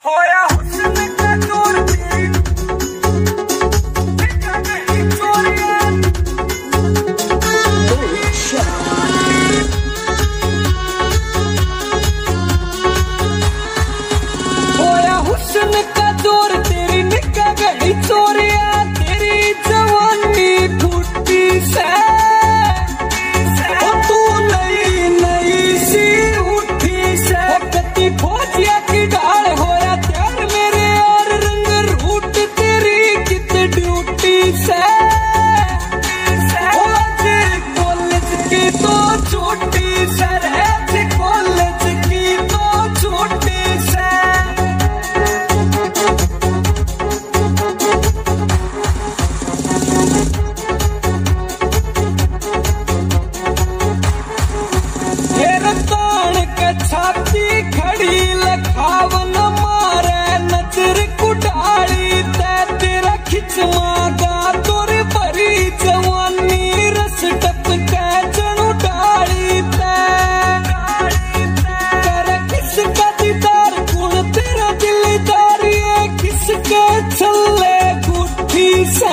होया हुस्न का जोर तेरी चोरियां। होया हुस्न का जोर तेरी निकाह गई चोरियां। तेरी जवानी फूटी से फौजिया की ढाल होया त्यार मेरे और रंग रूट तेरी कित ड्यूटी से। कॉलेज की तो छोटी सर है, कॉलेज की तो छोटी से। छाती खड़ी लखावन मारे नजर कुटाली ते तेरा खिचवागा तोर भरी जवानी रस टपके जणु डाली ते। कर किसका दीदार गुण तेरा दिलदार ये किसके छल्ले गुठी से।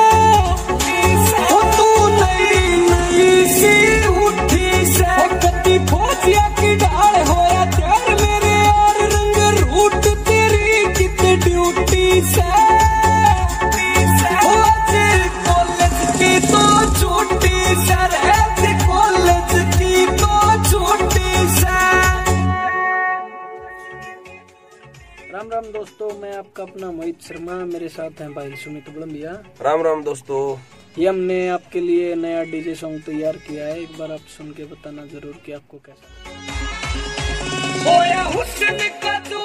तू नई नई सी उठी से कति फौजिया की ढाल होया त्यार मेरे और रंग रूट तेरी कित ड्यूटी से। कॉलेज की तो छोटी सर है, कॉलेज की तो छोटी से। राम राम दोस्तों, मैं आपका अपना मोहित शर्मा, मेरे साथ हैं भाई सुमित बुलंदिया। राम राम दोस्तों, ये हमने आपके लिए नया डीजे सॉन्ग तैयार किया है, एक बार आप सुन के बताना जरूर कि आपको कैसा। होया हुस्न का